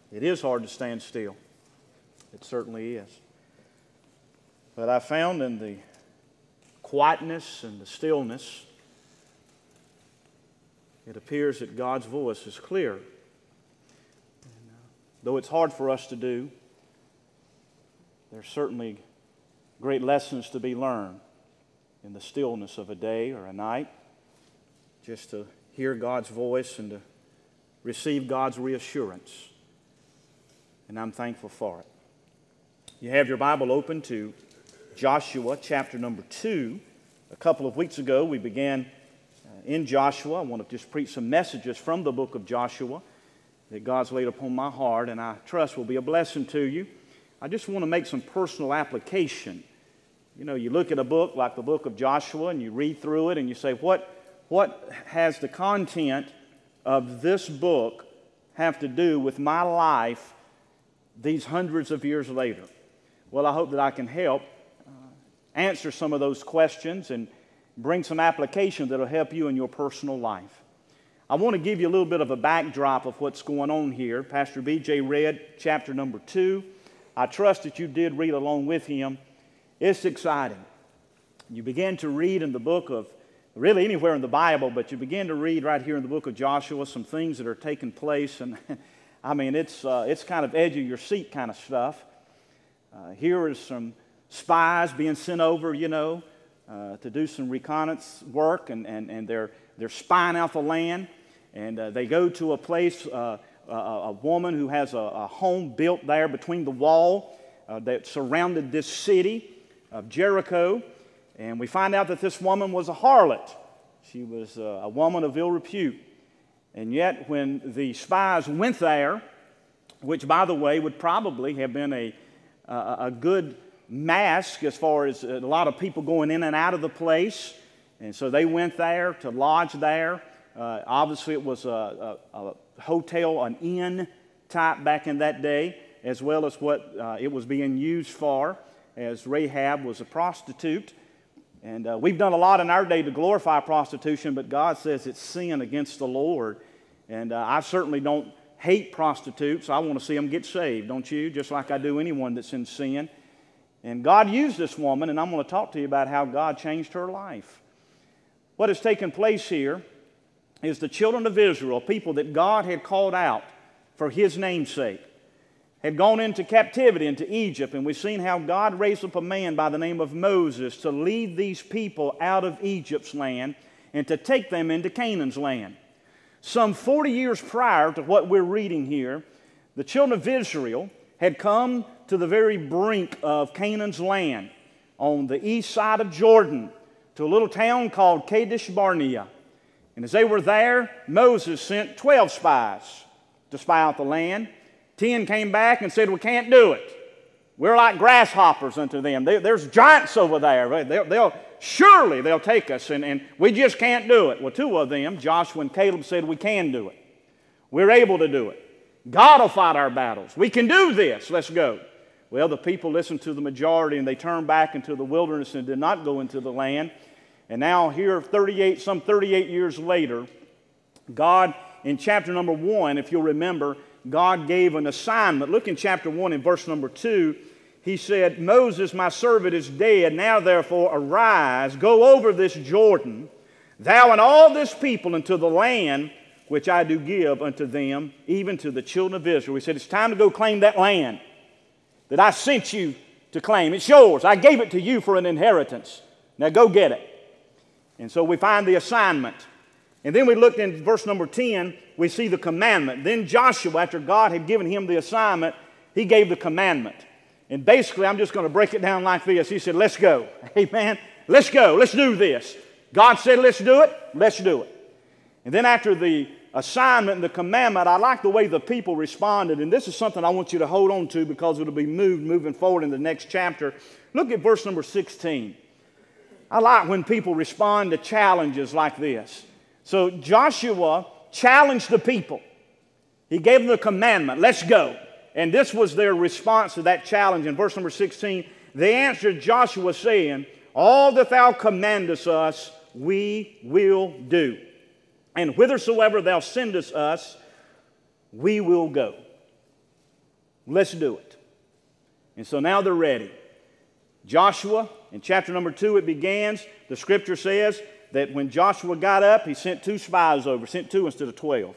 It is hard to stand still. It certainly is. But I found in the quietness and the stillness, it appears that God's voice is clear. And, though it's hard for us to do, there's certainly great lessons to be learned in the stillness of a day or a night, just to hear God's voice and to receive God's reassurance. And I'm thankful for it. You have your Bible open to Joshua chapter number 2. A couple of weeks ago we began in Joshua. I want to just preach some messages from the book of Joshua that God's laid upon my heart, and I trust will be a blessing to you. I just want to make some personal application. You know, you look at a book like the book of Joshua and you read through it and you say, what has the content of this book have to do with my life these hundreds of years later? Well, I hope that I can help answer some of those questions and bring some application that will help you in your personal life. I want to give you a little bit of a backdrop of what's going on here. Pastor B.J. read chapter number 2. I trust that you did read along with him. It's exciting. You begin to read in the book of, really anywhere in the Bible, but you begin to read right here in the book of Joshua some things that are taking place, and I mean, it's kind of edge of your seat kind of stuff. Here is some spies being sent over, to do some reconnaissance work, and they're spying out the land, and they go to a place, a woman who has a home built there between the wall that surrounded this city of Jericho, and we find out that this woman was a harlot. She was a woman of ill repute. And yet when the spies went there, which by the way would probably have been a good mask as far as a lot of people going in and out of the place, and so they went there to lodge there. Obviously it was a hotel, an inn type back in that day, as well as what it was being used for, as Rahab was a prostitute. And we've done a lot in our day to glorify prostitution, but God says it's sin against the Lord. And I certainly don't hate prostitutes. I want to see them get saved, don't you? Just like I do anyone that's in sin. And God used this woman, and I'm going to talk to you about how God changed her life. What has taken place here is the children of Israel, people that God had called out for His name's sake, had gone into captivity into Egypt, and we've seen how God raised up a man by the name of Moses to lead these people out of Egypt's land and to take them into Canaan's land. Some 40 years prior to what we're reading here, the children of Israel had come to the very brink of Canaan's land on the east side of Jordan to a little town called Kadesh Barnea. And as they were there, Moses sent 12 spies to spy out the land. 10 came back and said, we can't do it. We're like grasshoppers unto them. There's giants over there. Surely they'll take us, and we just can't do it. Well, 2 of them, Joshua and Caleb, said we can do it. We're able to do it. God will fight our battles. We can do this. Let's go. Well, the people listened to the majority, and they turned back into the wilderness and did not go into the land. And now here, some 38 years later, God, in chapter number 1, if you'll remember, God gave an assignment. Look in chapter 1 in verse number 2. He said, Moses, my servant, is dead. Now therefore arise, go over this Jordan, thou and all this people, into the land which I do give unto them, even to the children of Israel. He said, it's time to go claim that land that I sent you to claim. It's yours. I gave it to you for an inheritance. Now go get it. And so we find the assignment. And then we looked in verse number 10, we see the commandment. Then Joshua, after God had given him the assignment, he gave the commandment. And basically, I'm just going to break it down like this. He said, let's go. Amen. Let's go. Let's do this. God said, let's do it. Let's do it. And then after the assignment and the commandment, I like the way the people responded. And this is something I want you to hold on to because it'll be moving forward in the next chapter. Look at verse number 16. I like when people respond to challenges like this. So Joshua challenged the people. He gave them the commandment, let's go. And this was their response to that challenge. In verse number 16, they answered Joshua saying, all that thou commandest us, we will do. And whithersoever thou sendest us, we will go. Let's do it. And so now they're ready. Joshua, in chapter number 2, it begins. The scripture says that when Joshua got up, he sent 2 spies over, sent 2 instead of 12.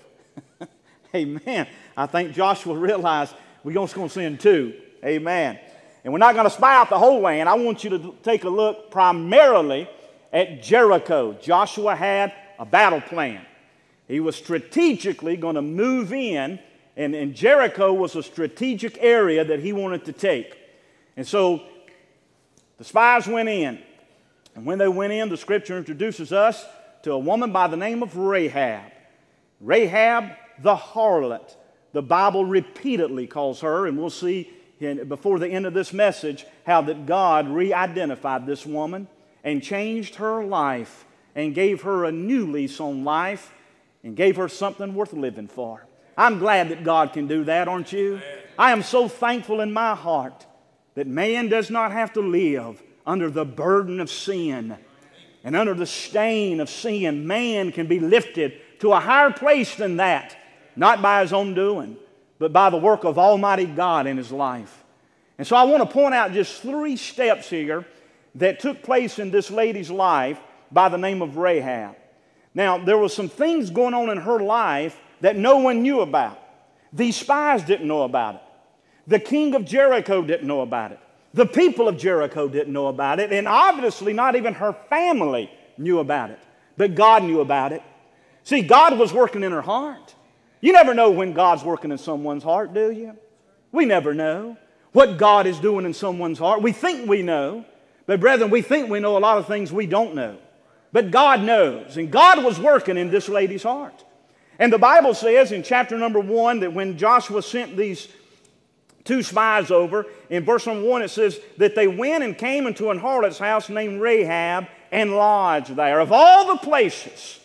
Amen. I think Joshua realized we're just going to send 2. Amen. And we're not going to spy out the whole land. I want you to take a look primarily at Jericho. Joshua had a battle plan. He was strategically going to move in, and Jericho was a strategic area that he wanted to take. And so the spies went in. And when they went in, the scripture introduces us to a woman by the name of Rahab. Rahab the harlot. The Bible repeatedly calls her, and we'll see before the end of this message how that God re-identified this woman and changed her life and gave her a new lease on life and gave her something worth living for. I'm glad that God can do that, aren't you? I am so thankful in my heart that man does not have to live under the burden of sin and under the stain of sin. Man can be lifted to a higher place than that, not by his own doing, but by the work of Almighty God in his life. And so I want to point out just 3 steps here that took place in this lady's life by the name of Rahab. Now, there were some things going on in her life that no one knew about. These spies didn't know about it. The king of Jericho didn't know about it. The people of Jericho didn't know about it. And obviously not even her family knew about it. But God knew about it. See, God was working in her heart. You never know when God's working in someone's heart, do you? We never know what God is doing in someone's heart. We think we know. But brethren, we think we know a lot of things we don't know. But God knows. And God was working in this lady's heart. And the Bible says in chapter number 1 that when Joshua sent these 2 spies over, in verse number 1 it says that they went and came into an harlot's house named Rahab and lodged there. Of all the places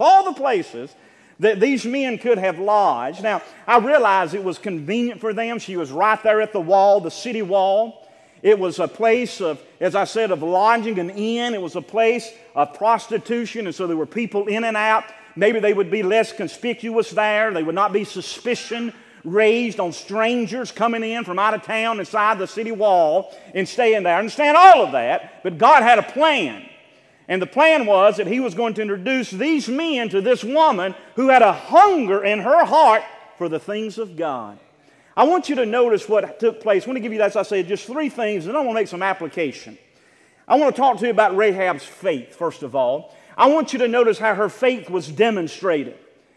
that these men could have lodged. Now, I realize it was convenient for them. She was right there at the wall, the city wall. It was a place of, as I said, of lodging, an inn. It was a place of prostitution, and so there were people in and out. Maybe they would be less conspicuous there. They would not be suspicion raised on strangers coming in from out of town inside the city wall and staying there. I understand all of that, but God had a plan. And the plan was that he was going to introduce these men to this woman who had a hunger in her heart for the things of God. I want you to notice what took place. I want to give you, as I said, just 3 things, and I want to make some application. I want to talk to you about Rahab's faith, first of all. I want you to notice how her faith was demonstrated.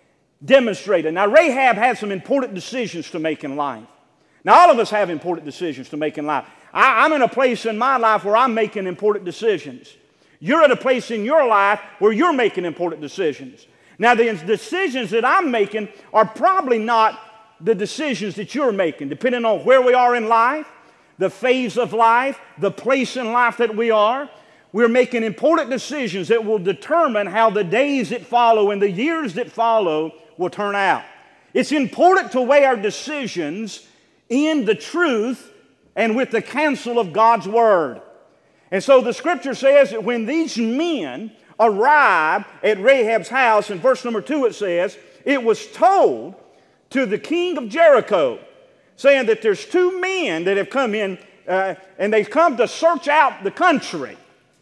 Now, Rahab had some important decisions to make in life. Now, all of us have important decisions to make in life. I'm in a place in my life where I'm making important decisions. You're at a place in your life where you're making important decisions. Now, the decisions that I'm making are probably not the decisions that you're making, depending on where we are in life, the phase of life, the place in life that we are. We're making important decisions that will determine how the days that follow and the years that follow will turn out. It's important to weigh our decisions in the truth and with the counsel of God's Word. And so the Scripture says that when these men arrived at Rahab's house, in verse number 2 it says, it was told to the king of Jericho, saying that there's 2 men that have come in and they've come to search out the country.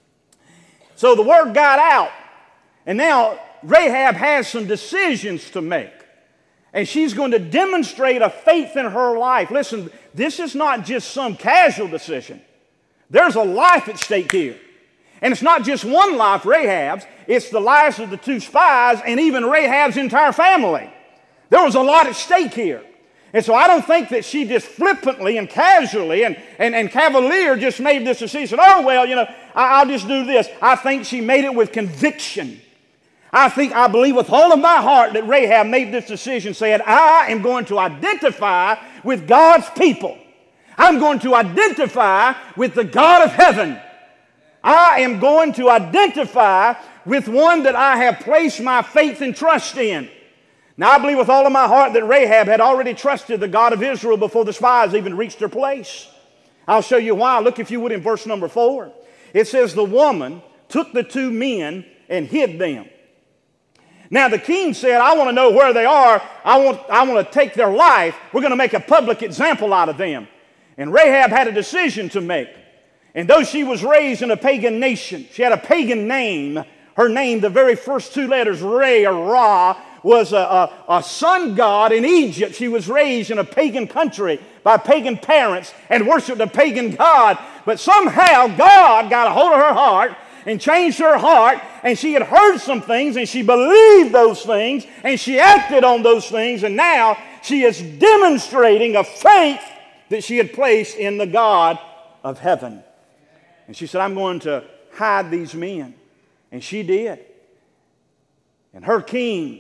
So the word got out, and now Rahab has some decisions to make. And she's going to demonstrate a faith in her life. Listen, this is not just some casual decision. There's a life at stake here. And it's not just one life, Rahab's. It's the lives of the 2 spies and even Rahab's entire family. There was a lot at stake here. And so I don't think that she just flippantly and casually and cavalier just made this decision. Oh, well, I'll just do this. I think she made it with conviction. I believe with all of my heart that Rahab made this decision, saying, I am going to identify with God's people. I'm going to identify with the God of heaven. I am going to identify with one that I have placed my faith and trust in. Now, I believe with all of my heart that Rahab had already trusted the God of Israel before the spies even reached their place. I'll show you why. Look, if you would, in verse number 4. It says, the woman took the 2 men and hid them. Now the king said, I want to know where they are. I want to take their life. We're going to make a public example out of them. And Rahab had a decision to make. And though she was raised in a pagan nation, she had a pagan name. Her name, the very first two letters, Re or Ra, was a sun god in Egypt. She was raised in a pagan country by pagan parents and worshiped a pagan god. But somehow God got a hold of her heart and changed her heart, and she had heard some things, and she believed those things, and she acted on those things, and now she is demonstrating a faith that she had placed in the God of heaven. And she said, I'm going to hide these men. And she did. And her king,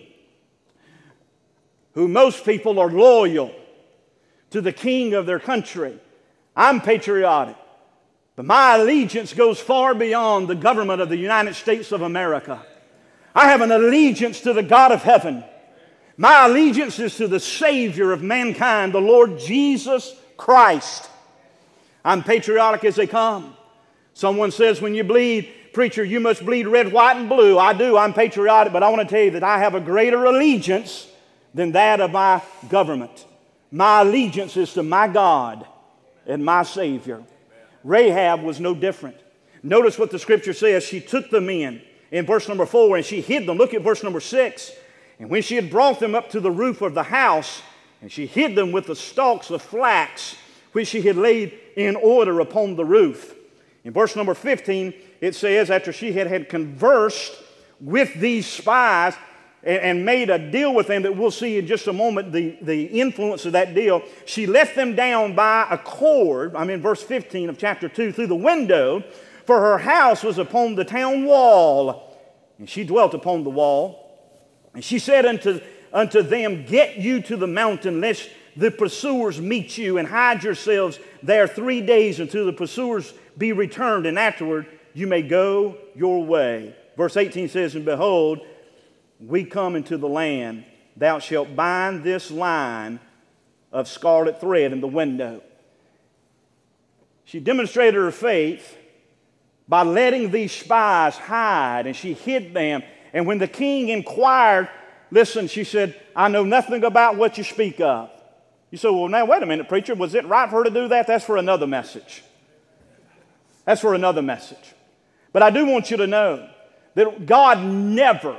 who most people are loyal to the king of their country, I'm patriotic. But my allegiance goes far beyond the government of the United States of America. I have an allegiance to the God of heaven. My allegiance is to the Savior of mankind, the Lord Jesus Christ. I'm patriotic as they come. Someone says, when you bleed, preacher, you must bleed red, white, and blue. I do. I'm patriotic, but I want to tell you that I have a greater allegiance than that of my government. My allegiance is to my God and my Savior. Rahab was no different. Notice what the Scripture says. She took the men in verse number 4 and she hid them. Look at verse number 6. And when she had brought them up to the roof of the house, and she hid them with the stalks of flax, which she had laid in order upon the roof. In verse number 15, it says, after she had conversed with these spies and made a deal with them that we'll see in just a moment, the influence of that deal, she let them down by a cord, I'm in verse 15 of chapter 2, through the window, for her house was upon the town wall, and she dwelt upon the wall. And she said unto them, get you to the mountain, lest the pursuers meet you, and hide yourselves there 3 days until the pursuers be returned, and afterward you may go your way. Verse 18 says, and behold, we come into the land. Thou shalt bind this line of scarlet thread in the window. She demonstrated her faith by letting these spies hide, and she hid them. And when the king inquired, listen, she said, I know nothing about what you speak of. You say, well, now, wait a minute, preacher. Was it right for her to do that? That's for another message. That's for another message. But I do want you to know that God never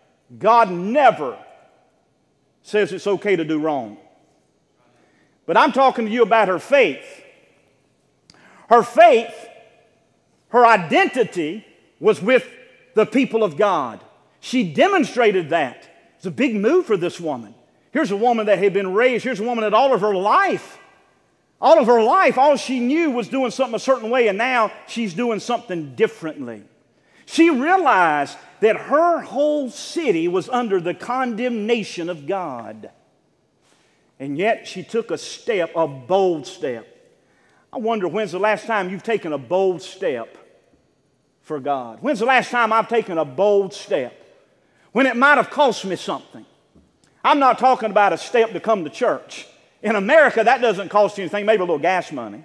says it's okay to do wrong. But I'm talking to you about her faith. Her faith, her identity was with the people of God. She demonstrated that. It's a big move for this woman. Here's a woman that had been raised. Here's a woman that all of her life, all she knew was doing something a certain way, and now she's doing something differently. She realized that her whole city was under the condemnation of God. And yet she took a step, a bold step. I wonder, when's the last time you've taken a bold step for God? When's the last time I've taken a bold step? When it might have cost me something. I'm not talking about a step to come to church. In America, that doesn't cost you anything, maybe a little gas money.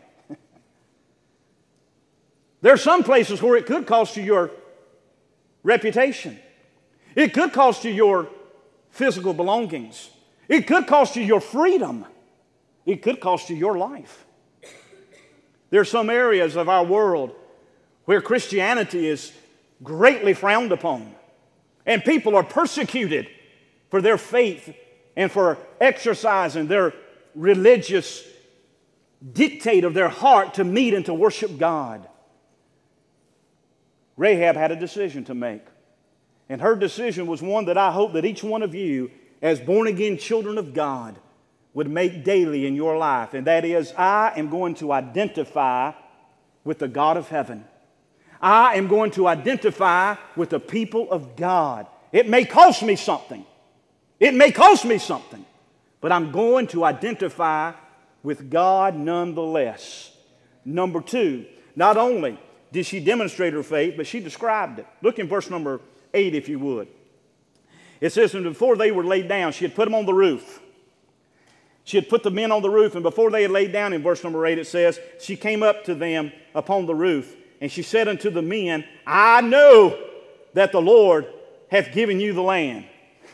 There are some places where it could cost you your reputation. It could cost you your physical belongings. It could cost you your freedom. It could cost you your life. There are some areas of our world where Christianity is greatly frowned upon, and people are persecuted for their faith and for exercising their religious dictate of their heart to meet and to worship God. Rahab had a decision to make. And her decision was one that I hope that each one of you, as born-again children of God, would make daily in your life. And that is, I am going to identify with the God of heaven. I am going to identify with the people of God. It may cost me something. It may cost me something. But I'm going to identify with God nonetheless. Number two, not only did she demonstrate her faith, but she described it. Look in verse number 8, if you would. It says, and before they were laid down, she had put them on the roof. She had put the men on the roof, and before they had laid down, in verse number 8, it says, she came up to them upon the roof, and she said unto the men, I know that the Lord hath given you the land.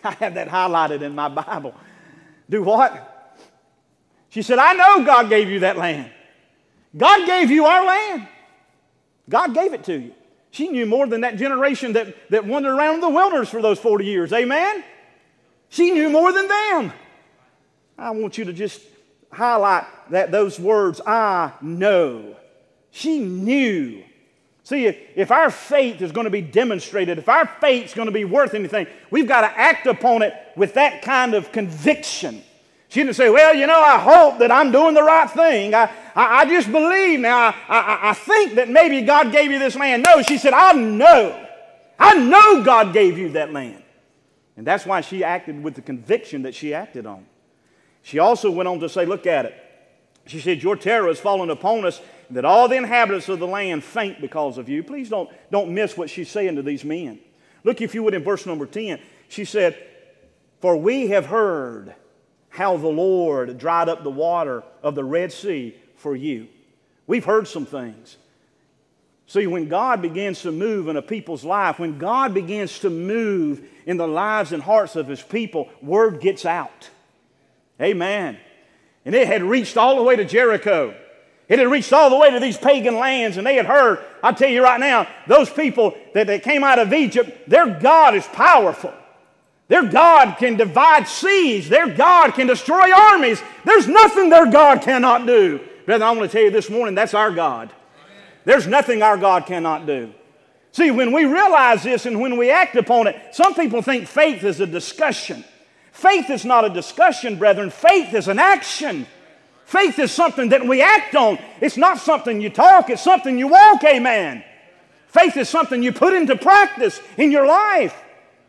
I have that highlighted in my Bible. Do what? She said, I know God gave you that land. God gave you our land. God gave it to you. She knew more than that generation that wandered around the wilderness for those 40 years. Amen? She knew more than them. I want you to just highlight those words, I know. She knew. See, if our faith is going to be demonstrated, if our faith is going to be worth anything, we've got to act upon it with that kind of conviction. She didn't say, well, I hope that I'm doing the right thing. I just believe now. I think that maybe God gave you this land. No, she said, I know. I know God gave you that land. And that's why she acted with the conviction that she acted on. She also went on to say, look at it. She said, your terror has fallen upon us, that all the inhabitants of the land faint because of you. Please don't miss what she's saying to these men. Look, if you would, in verse number 10. She said, for we have heard how the Lord dried up the water of the Red Sea for you. We've heard some things. See, when God begins to move in a people's life, when God begins to move in the lives and hearts of His people, word gets out. Amen. And it had reached all the way to Jericho. It had reached all the way to these pagan lands, and they had heard, I tell you right now, those people that came out of Egypt, their God is powerful. Their God can divide seas. Their God can destroy armies. There's nothing their God cannot do. Brethren, I want to tell you this morning, that's our God. There's nothing our God cannot do. See, when we realize this and when we act upon it, some people think faith is a discussion. Faith is not a discussion, brethren. Faith is an action. Faith is something that we act on. It's not something you talk. It's something you walk, amen. Faith is something you put into practice in your life.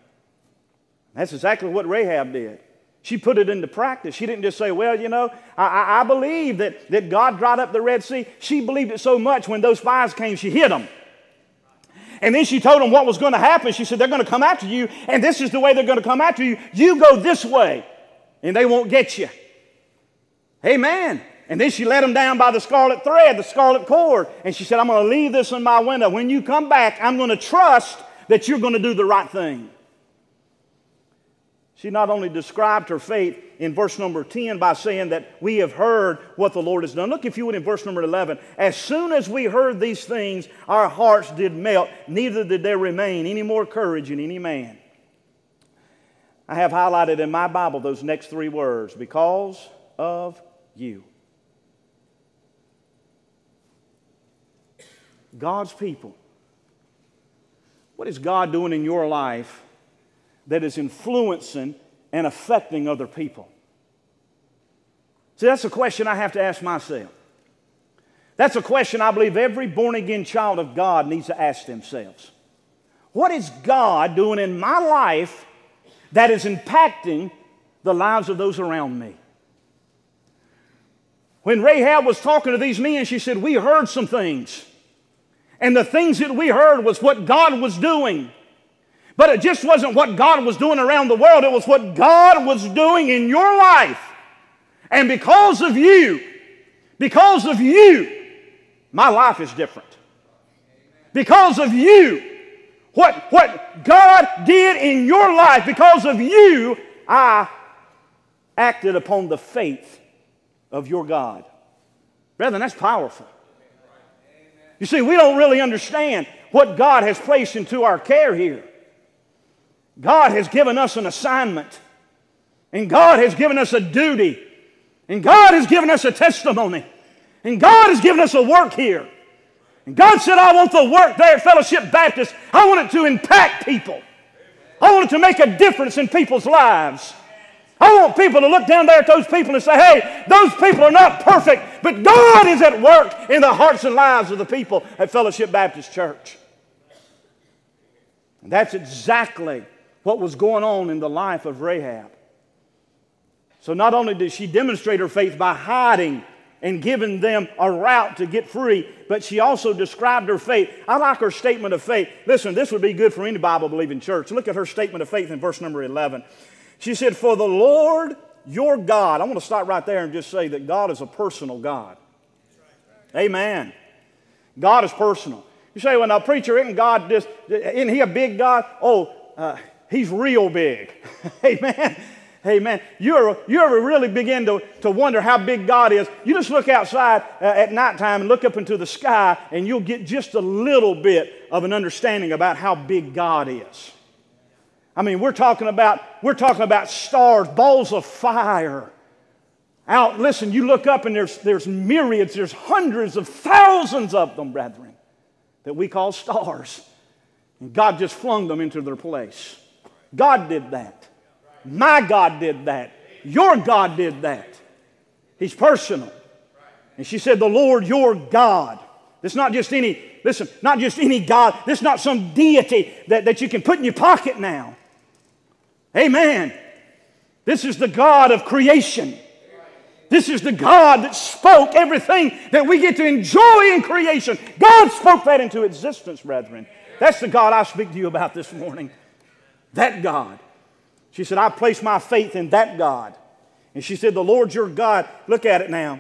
That's exactly what Rahab did. She put it into practice. She didn't just say, well, I believe that God dried up the Red Sea. She believed it so much when those spies came, she hid them. And then she told them what was going to happen. She said, they're going to come after you, and this is the way they're going to come after you. You go this way, and they won't get you. Amen. And then she let them down by the scarlet thread, the scarlet cord. And she said, I'm going to leave this in my window. When you come back, I'm going to trust that you're going to do the right thing. She not only described her faith in verse number 10 by saying that we have heard what the Lord has done. Look, if you would, in verse number 11. As soon as we heard these things, our hearts did melt. Neither did there remain any more courage in any man. I have highlighted in my Bible those next three words. Because of you. God's people. What is God doing in your life that is influencing and affecting other people? See, that's a question I have to ask myself. That's a question I believe every born-again child of God needs to ask themselves. What is God doing in my life that is impacting the lives of those around me? When Rahab was talking to these men, she said, we heard some things. And the things that we heard was what God was doing. But it just wasn't what God was doing around the world. It was what God was doing in your life. And because of you, my life is different. Because of you, what God did in your life, because of you, I acted upon the faith of your God. Brethren, that's powerful. You see, we don't really understand what God has placed into our care here. God has given us an assignment. And God has given us a duty. And God has given us a testimony. And God has given us a work here. And God said, I want the work there at Fellowship Baptist. I want it to impact people. I want it to make a difference in people's lives. I want people to look down there at those people and say, hey, those people are not perfect, but God is at work in the hearts and lives of the people at Fellowship Baptist Church. And that's exactly what was going on in the life of Rahab. So not only did she demonstrate her faith by hiding and giving them a route to get free, but she also described her faith. I like her statement of faith. Listen, this would be good for any Bible-believing church. Look at her statement of faith in verse number 11. She said, for the Lord your God. I want to stop right there and just say that God is a personal God. Amen. God is personal. You say, well, now, preacher, isn't He a big God? He's real big. Amen. Amen. You ever really begin to wonder how big God is? You just look outside at nighttime and look up into the sky, and you'll get just a little bit of an understanding about how big God is. I mean, we're talking about stars, balls of fire. Out, listen, you look up and there's myriads, there's hundreds of thousands of them, brethren, that we call stars. And God just flung them into their place. God did that. My God did that. Your God did that. He's personal. And she said, the Lord your God. It's not just any, listen, not just any God. This is not some deity that you can put in your pocket now. Amen. This is the God of creation. This is the God that spoke everything that we get to enjoy in creation. God spoke that into existence, brethren. That's the God I speak to you about this morning. That God. She said, I place my faith in that God. And she said, the Lord your God, look at it now.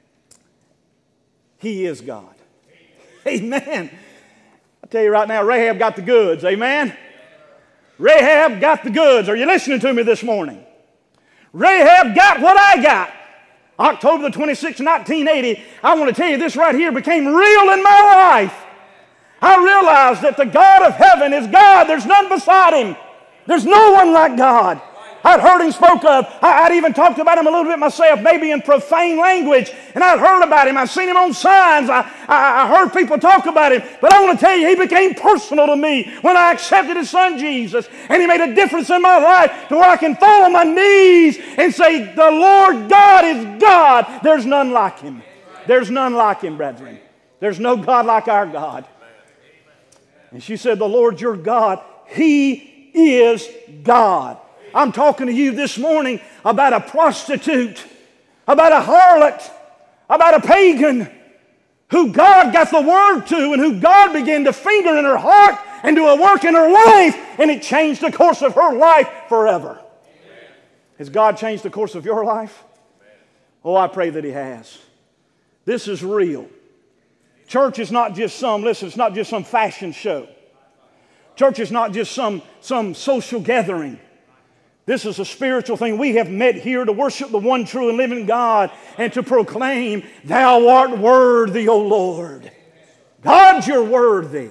He is God. Amen. I tell you right now, Rahab got the goods. Amen. Rahab got the goods. Are you listening to me this morning? Rahab got what I got. October the 26th, 1980, I want to tell you this right here became real in my life. I realized that the God of heaven is God. There's none beside Him. There's no one like God. I'd heard Him spoke of. I'd even talked about Him a little bit myself, maybe in profane language. And I'd heard about Him. I've seen Him on signs. I heard people talk about Him. But I want to tell you, He became personal to me when I accepted His Son Jesus. And He made a difference in my life to where I can fall on my knees and say, the Lord God is God. There's none like Him. There's none like Him, brethren. There's no God like our God. And she said, the Lord your God, He is God. I'm talking to you this morning about a prostitute, about a harlot, about a pagan who God got the word to and who God began to finger in her heart and do a work in her life, and it changed the course of her life forever. Amen. Has God changed the course of your life? Oh, I pray that He has. This is real. Church is not just listen, it's not just some fashion show. Church is not just some social gathering. This is a spiritual thing. We have met here to worship the one true and living God and to proclaim, Thou art worthy, O Lord. God, you're worthy.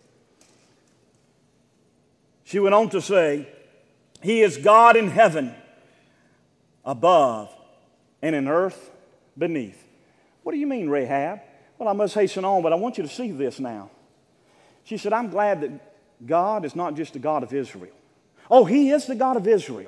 She went on to say, He is God in heaven above and in earth beneath. What do you mean, Rahab? Well, I must hasten on, but I want you to see this now. She said, I'm glad that God is not just the God of Israel. Oh, He is the God of Israel.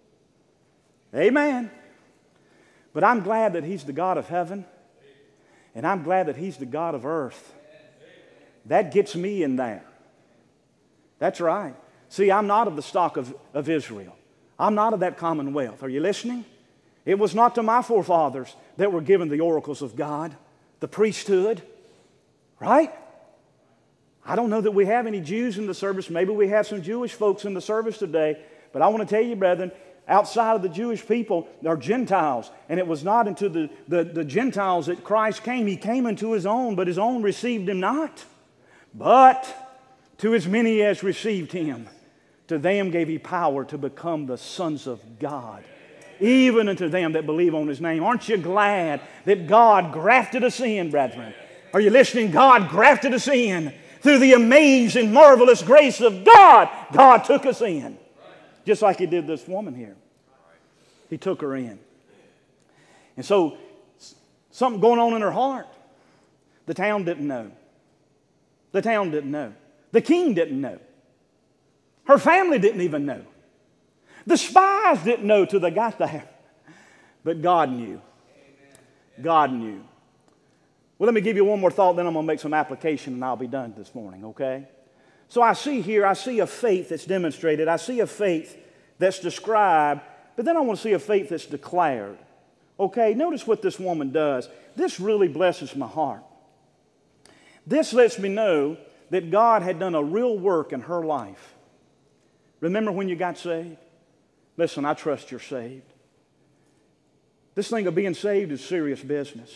Amen. But I'm glad that He's the God of heaven. And I'm glad that He's the God of earth. That gets me in there. That's right. See, I'm not of the stock of Israel. I'm not of that commonwealth. Are you listening? It was not to my forefathers that were given the oracles of God, the priesthood. Right? I don't know that we have any Jews in the service. Maybe we have some Jewish folks in the service today. But I want to tell you, brethren, outside of the Jewish people are Gentiles. And it was not into the Gentiles that Christ came. He came into His own, but His own received Him not. But to as many as received Him, to them gave He power to become the sons of God, even unto them that believe on His name. Aren't you glad that God grafted us in, brethren? Are you listening? God grafted us in. Through the amazing, marvelous grace of God, God took us in. Just like He did this woman here. He took her in. And so, something going on in her heart. The town didn't know. The town didn't know. The king didn't know. Her family didn't even know. The spies didn't know till they got there. But God knew. God knew. Well, let me give you one more thought, then I'm going to make some application and I'll be done this morning, okay? So I see a faith that's demonstrated. I see a faith that's described, but then I want to see a faith that's declared. Okay, notice what this woman does. This really blesses my heart. This lets me know that God had done a real work in her life. Remember when you got saved? Listen, I trust you're saved. This thing of being saved is serious business.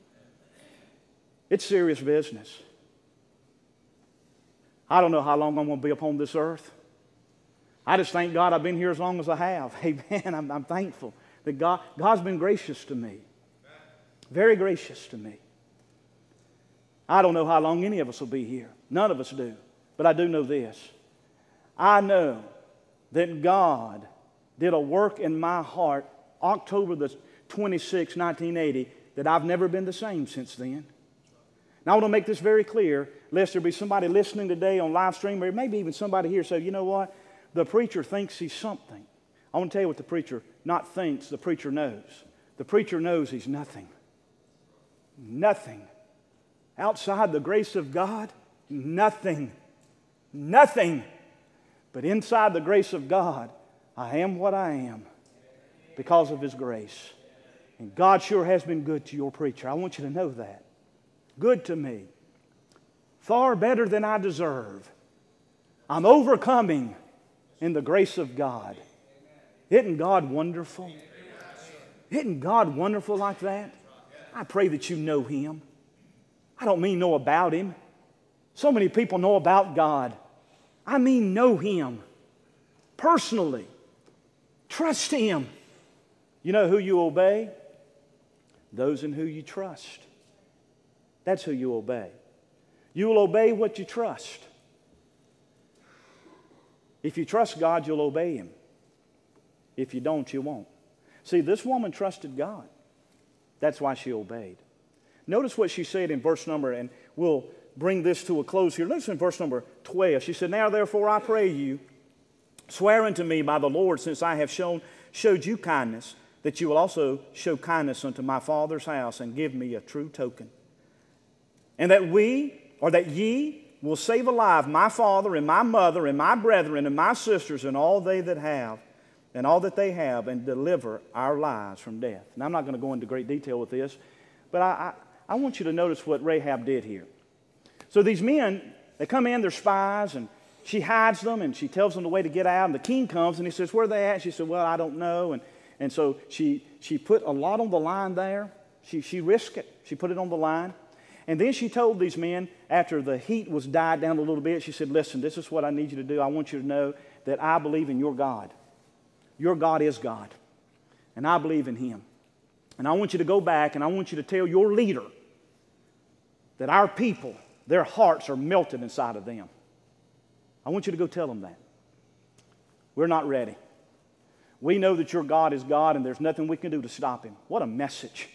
It's serious business. I don't know how long I'm going to be upon this earth. I just thank God I've been here as long as I have. Amen. I'm thankful that God's been gracious to me. Very gracious to me. I don't know how long any of us will be here. None of us do. But I do know this. I know that God did a work in my heart October the 26th, 1980, that I've never been the same since then. Now I want to make this very clear, lest there be somebody listening today on live stream, or maybe even somebody here say, you know what? The preacher thinks he's something. I want to tell you what the preacher not thinks, the preacher knows. The preacher knows he's nothing. Nothing. Outside the grace of God, nothing. Nothing. But inside the grace of God, I am what I am because of His grace. And God sure has been good to your preacher. I want you to know that. Good to me. Far better than I deserve. I'm overcoming in the grace of God. Isn't God wonderful? Isn't God wonderful like that? I pray that you know Him. I don't mean know about Him. So many people know about God. I mean know Him personally. Trust Him. You know who you obey? Those in who you trust. That's who you obey. You will obey what you trust. If you trust God, you'll obey Him. If you don't, you won't. See, this woman trusted God. That's why she obeyed. Notice what she said in verse number, and we'll bring this to a close here. Notice in verse number 12. She said, now therefore I pray you, swear unto me by the Lord, since I have showed you kindness, that you will also show kindness unto my father's house, and give me a true token. And that ye will save alive my father and my mother and my brethren and my sisters and all they that have, and all that they have, and deliver our lives from death. Now I'm not going to go into great detail with this, but I want you to notice what Rahab did here. So these men, they come in, they're spies, and she hides them, and she tells them the way to get out, and the king comes, and he says, where are they at? She said, well, I don't know, and so she put a lot on the line there. She risked it. She put it on the line. And then she told these men, after the heat was died down a little bit, she said, listen, this is what I need you to do. I want you to know that I believe in your God. Your God is God. And I believe in Him. And I want you to go back and I want you to tell your leader that our people, their hearts are melted inside of them. I want you to go tell them that. We're not ready. We know that your God is God and there's nothing we can do to stop Him. What a message.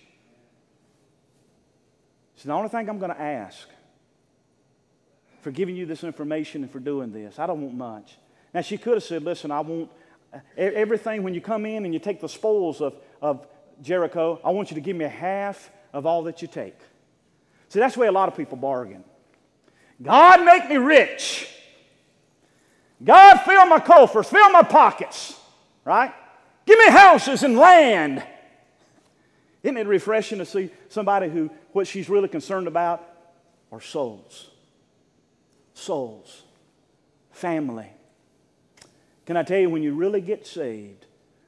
So the only thing I'm going to ask for giving you this information and for doing this, I don't want much. Now she could have said, listen, I want everything when you come in and you take the spoils of Jericho, I want you to give me a half of all that you take. See, that's the way a lot of people bargain. God, make me rich. God, fill my coffers, fill my pockets. Right? Give me houses and land. Isn't it refreshing to see somebody who, what she's really concerned about are souls. Souls. Family. Can I tell you, when you really get saved,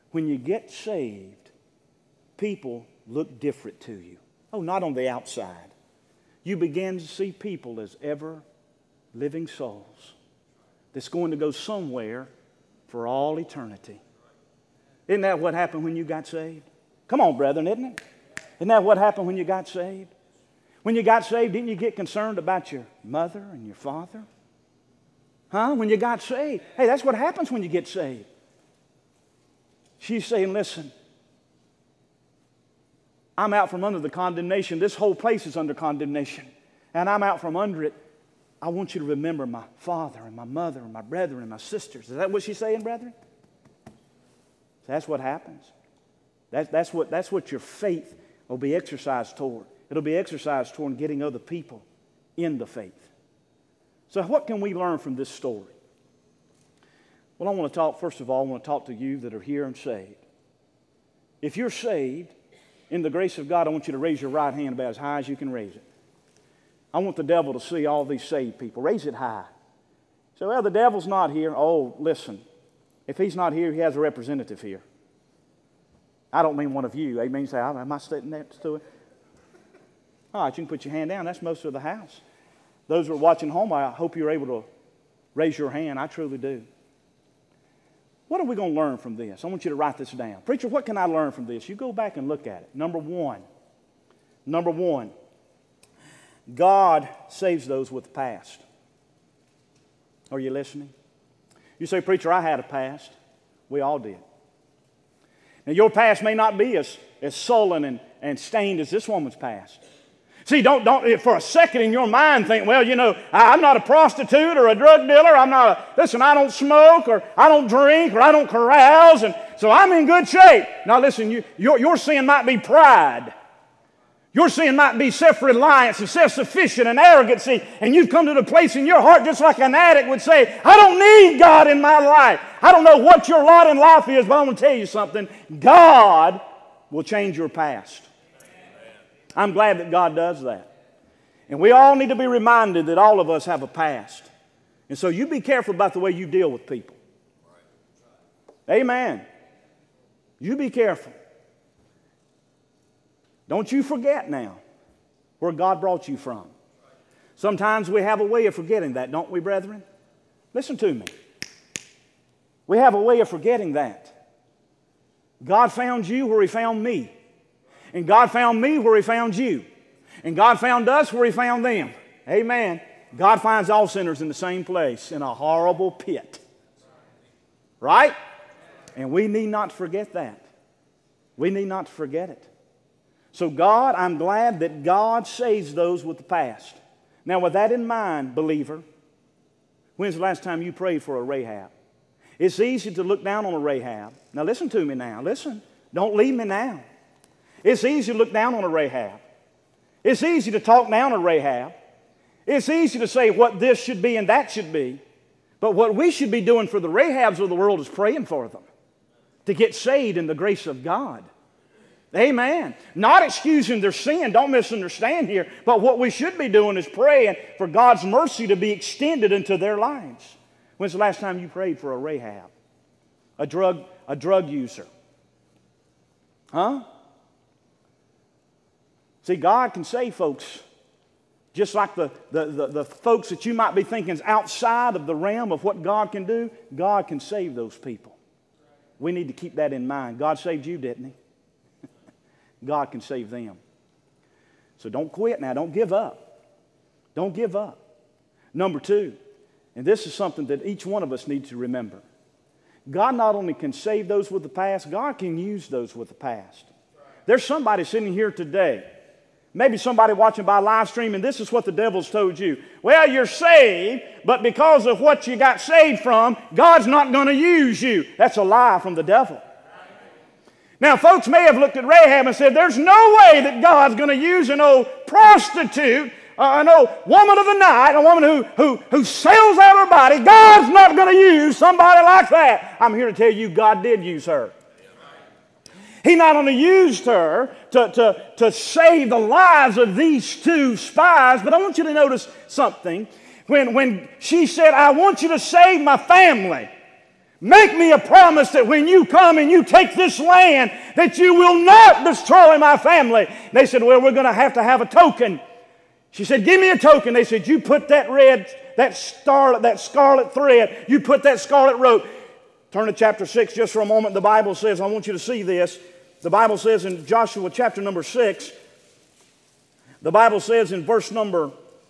people look different to you. Oh, not on the outside. You begin to see people as ever living souls that's going to go somewhere for all eternity. Isn't that what happened when you got saved? Come on, brethren, isn't it? Isn't that what happened when you got saved? When you got saved, didn't you get concerned about your mother and your father? Huh? When you got saved. Hey, that's what happens when you get saved. She's saying, listen, I'm out from under the condemnation. This whole place is under condemnation. And I'm out from under it. I want you to remember my father and my mother and my brethren and my sisters. Is that what she's saying, brethren? That's what happens. That's what your faith will be exercised toward. It'll be exercised toward getting other people in the faith. So what can we learn from this story? Well, first of all, I want to talk to you that are here and saved. If you're saved, in the grace of God, I want you to raise your right hand about as high as you can raise it. I want the devil to see all these saved people. Raise it high. So, well, the devil's not here. Oh, listen. If he's not here, he has a representative here. I don't mean one of you. Amen. You say, am I sitting next to it? All right, you can put your hand down. That's most of the house. Those who are watching home, I hope you're able to raise your hand. I truly do. What are we going to learn from this? I want you to write this down. Preacher, what can I learn from this? You go back and look at it. Number one, God saves those with the past. Are you listening? You say, preacher, I had a past. We all did. Now, your past may not be as sullen and stained as this woman's past. See, don't for a second in your mind think, well, you know, I'm not a prostitute or a drug dealer. Listen, I don't smoke or I don't drink or I don't carouse, and so I'm in good shape. Now, listen, your sin might be pride. Your sin might be self-reliance and self-sufficient and arrogancy, and you've come to the place in your heart just like an addict would say, I don't need God in my life. I don't know what your lot in life is, but I'm going to tell you something. God will change your past. I'm glad that God does that. And we all need to be reminded that all of us have a past. And so you be careful about the way you deal with people. Amen. You be careful. Don't you forget now where God brought you from. Sometimes we have a way of forgetting that, don't we, brethren? Listen to me. We have a way of forgetting that. God found you where He found me. And God found me where He found you. And God found us where He found them. Amen. God finds all sinners in the same place, in a horrible pit. Right? And we need not forget that. We need not forget it. So God, I'm glad that God saves those with the past. Now with that in mind, believer, when's the last time you prayed for a Rahab? It's easy to look down on a Rahab. Now listen to me now. Listen. Don't leave me now. It's easy to look down on a Rahab. It's easy to talk down a Rahab. It's easy to say what this should be and that should be. But what we should be doing for the Rahabs of the world is praying for them to get saved in the grace of God. Amen. Not excusing their sin, don't misunderstand here, but what we should be doing is praying for God's mercy to be extended into their lives. When's the last time you prayed for a Rahab? A drug user? Huh? See, God can save folks just like the folks that you might be thinking is outside of the realm of what God can do. God can save those people. We need to keep that in mind. God saved you, didn't He? God can save them. So don't quit now. Don't give up. Don't give up. Number two, and this is something that each one of us needs to remember. God not only can save those with the past, God can use those with the past. There's somebody sitting here today, maybe somebody watching by live stream, and this is what the devil's told you. Well, you're saved, but because of what you got saved from, God's not going to use you. That's a lie from the devil. Now, folks may have looked at Rahab and said, there's no way that God's going to use an old prostitute, an old woman of the night, a woman who sells out her body. God's not going to use somebody like that. I'm here to tell you God did use her. He not only used her to save the lives of these two spies, but I want you to notice something. When she said, I want you to save my family, make me a promise that when you come and you take this land, that you will not destroy my family. They said, well, we're going to have a token. She said, give me a token. They said, you put that scarlet thread, you put that scarlet rope. Turn to chapter 6 just for a moment. The Bible says, I want you to see this. The Bible says in Joshua chapter number 6, the Bible says in verse number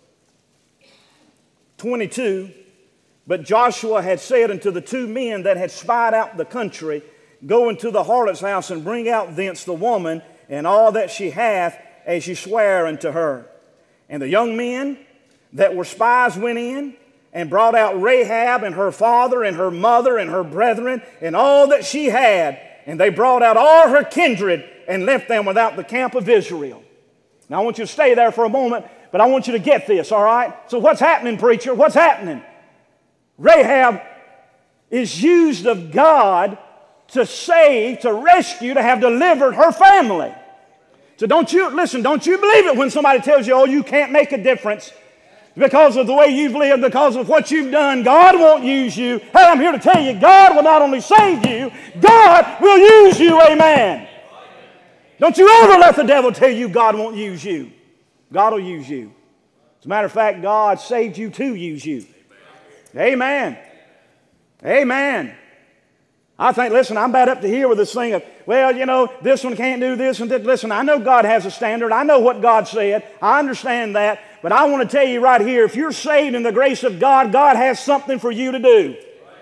22, but Joshua had said unto the two men that had spied out the country, go into the harlot's house and bring out thence the woman and all that she hath, as ye swear unto her. And the young men that were spies went in and brought out Rahab and her father and her mother and her brethren and all that she had. And they brought out all her kindred and left them without the camp of Israel. Now I want you to stay there for a moment, but I want you to get this, all right? So what's happening, preacher? What's happening? Rahab is used of God to save, to rescue, to have delivered her family. So don't you believe it when somebody tells you, oh, you can't make a difference because of the way you've lived, because of what you've done. God won't use you. Hey, I'm here to tell you, God will not only save you, God will use you, amen. Don't you ever let the devil tell you God won't use you. God will use you. As a matter of fact, God saved you to use you. Amen. Amen. I think, listen, I'm about up to here with this thing of, well, this one can't do this and that. Listen, I know God has a standard. I know what God said. I understand that. But I want to tell you right here, if you're saved in the grace of God, God has something for you to do.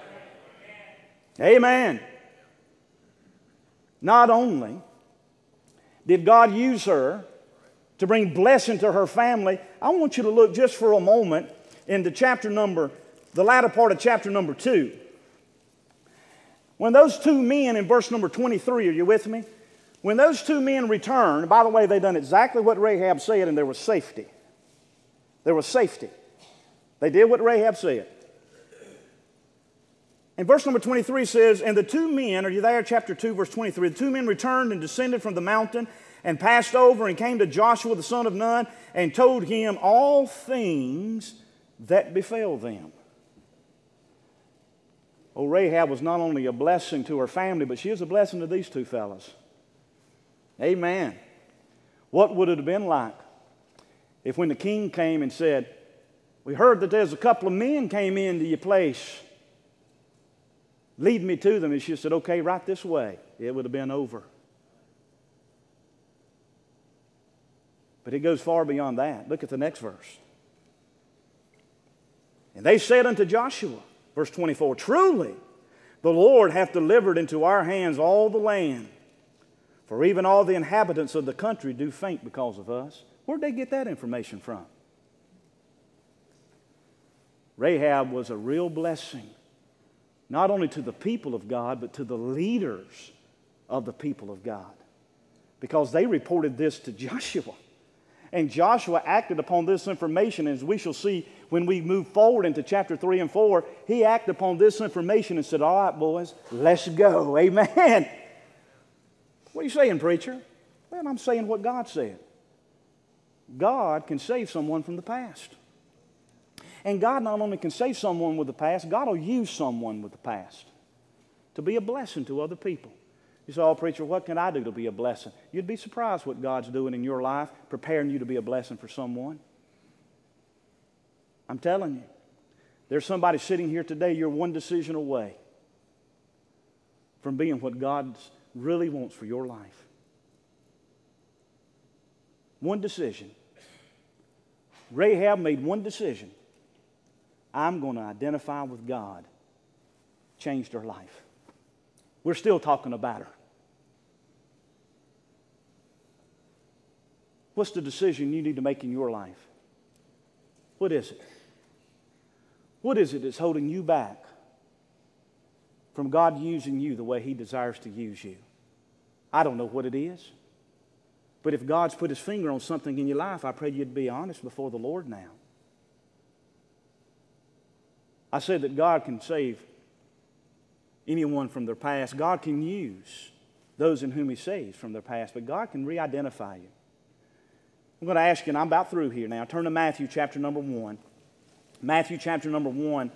Amen. Not only did God use her to bring blessing to her family, I want you to look just for a moment into the latter part of chapter number 2. When those two men in verse number 23, are you with me? When those two men returned, by the way, they done exactly what Rahab said, and there was safety. There was safety. They did what Rahab said. And verse number 23 says, and the two men, are you there? Chapter 2, verse 23. The two men returned and descended from the mountain and passed over and came to Joshua the son of Nun and told him all things that befell them. Oh, Rahab was not only a blessing to her family, but she was a blessing to these two fellas. Amen. What would it have been like if when the king came and said, we heard that there's a couple of men came into your place. Lead me to them. And she said, okay, right this way. It would have been over. But it goes far beyond that. Look at the next verse. And they said unto Joshua, verse 24, truly the Lord hath delivered into our hands all the land, for even all the inhabitants of the country do faint because of us. Where'd they get that information from? Rahab was a real blessing, not only to the people of God, but to the leaders of the people of God, because they reported this to Joshua. And Joshua acted upon this information, as we shall see when we move forward into chapter 3 and 4. He acted upon this information and said, all right, boys, let's go. Amen. What are you saying, preacher? Well, I'm saying what God said. God can save someone from the past. And God not only can save someone with the past, God will use someone with the past to be a blessing to other people. You say, oh, preacher, what can I do to be a blessing? You'd be surprised what God's doing in your life, preparing you to be a blessing for someone. I'm telling you, there's somebody sitting here today, you're one decision away from being what God really wants for your life. One decision. Rahab made one decision. I'm going to identify with God. Changed her life. We're still talking about her. What's the decision you need to make in your life? What is it? What is it that's holding you back from God using you the way He desires to use you? I don't know what it is. But if God's put His finger on something in your life, I pray you'd be honest before the Lord now. I said that God can save anyone from their past. God can use those in whom He saves from their past, but God can re-identify you. I'm going to ask you, and I'm about through here now. Turn to Matthew chapter number 1. Matthew chapter number 1.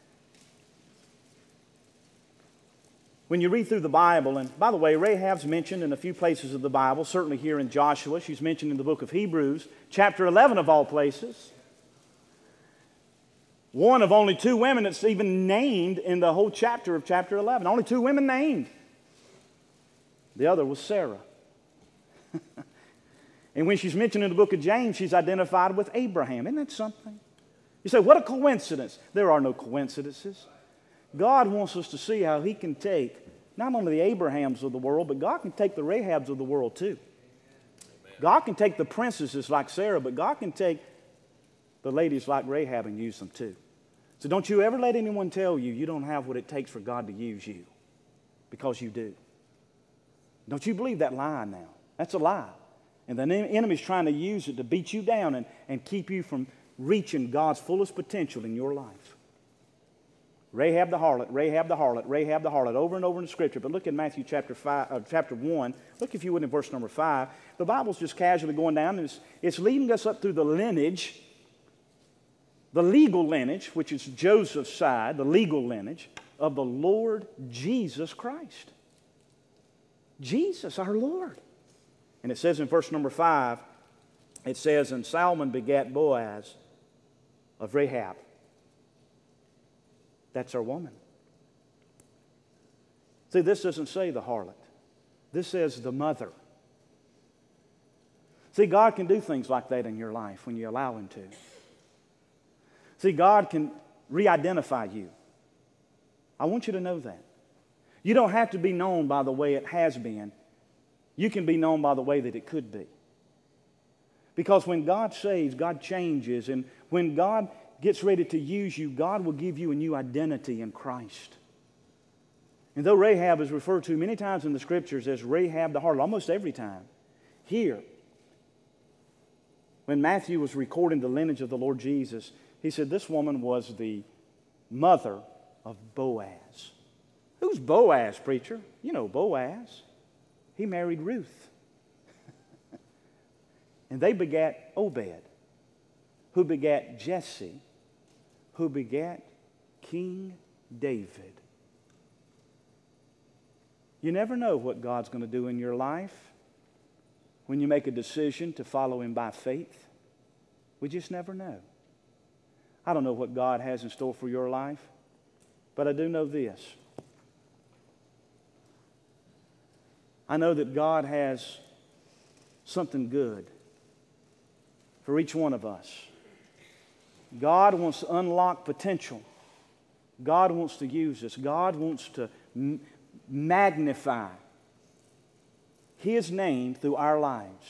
When you read through the Bible, and by the way, Rahab's mentioned in a few places of the Bible, certainly here in Joshua. She's mentioned in the book of Hebrews, chapter 11 of all places. One of only two women that's even named in the whole chapter of chapter 11. Only two women named. The other was Sarah. And when she's mentioned in the book of James, she's identified with Abraham. Isn't that something? You say, what a coincidence. There are no coincidences. God wants us to see how He can take not only the Abrahams of the world, but God can take the Rahabs of the world too. Amen. God can take the princesses like Sarah, but God can take the ladies like Rahab and use them too. So don't you ever let anyone tell you you don't have what it takes for God to use you, because you do. Don't you believe that lie now. That's a lie. And the enemy's trying to use it to beat you down and keep you from reaching God's fullest potential in your life. Rahab the harlot, Rahab the harlot, Rahab the harlot, over and over in the Scripture. But look at Matthew chapter 1. Look, if you would, in verse number 5. The Bible's just casually going down, and it's leading us up through the lineage, the legal lineage, which is Joseph's side, the legal lineage of the Lord Jesus Christ. Jesus, our Lord. And it says in verse number 5, it says, and Salmon begat Boaz of Rahab. That's our woman. See, this doesn't say the harlot. This says the mother. See, God can do things like that in your life when you allow Him to. See, God can re-identify you. I want you to know that. You don't have to be known by the way it has been. You can be known by the way that it could be. Because when God saves, God changes. And when God gets ready to use you, God will give you a new identity in Christ. And though Rahab is referred to many times in the Scriptures as Rahab the harlot, almost every time, here, when Matthew was recording the lineage of the Lord Jesus, he said this woman was the mother of Boaz. Who's Boaz, preacher? You know Boaz. He married Ruth. And they begat Obed, who begat Jesse, who begat King David. You never know what God's going to do in your life when you make a decision to follow Him by faith. We just never know. I don't know what God has in store for your life, but I do know this. I know that God has something good for each one of us. God wants to unlock potential. God wants to use us. God wants to magnify His name through our lives.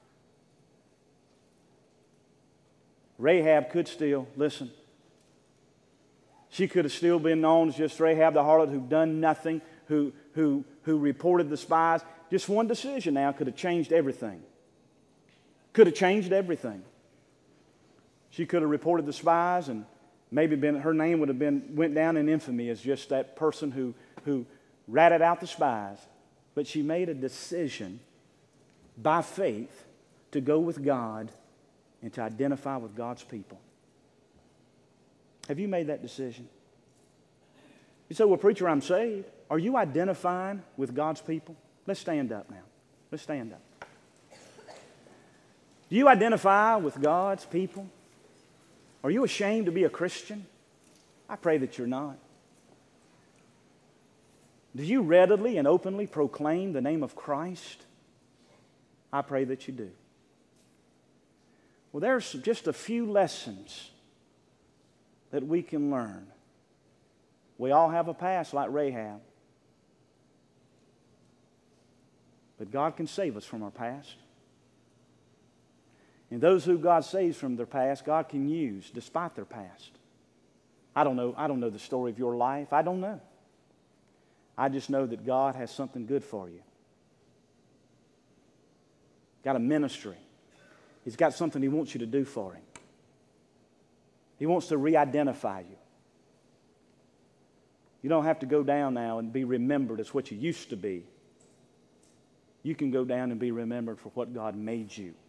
Rahab could still, listen, she could have still been known as just Rahab the harlot who done nothing, who reported the spies. Just one decision now could have changed everything. Could have changed everything. She could have reported the spies, and maybe her name would have went down in infamy as just that person who ratted out the spies. But she made a decision by faith to go with God and to identify with God's people. Have you made that decision? You say, well, preacher, I'm saved. Are you identifying with God's people? Let's stand up now. Let's stand up. Do you identify with God's people? Are you ashamed to be a Christian? I pray that you're not. Do you readily and openly proclaim the name of Christ? I pray that you do. Well, there's just a few lessons that we can learn. We all have a past like Rahab. But God can save us from our past. And those who God saves from their past, God can use despite their past. I don't know the story of your life. I don't know. I just know that God has something good for you. Got a ministry. He's got something He wants you to do for Him. He wants to re-identify you. You don't have to go down now and be remembered as what you used to be. You can go down and be remembered for what God made you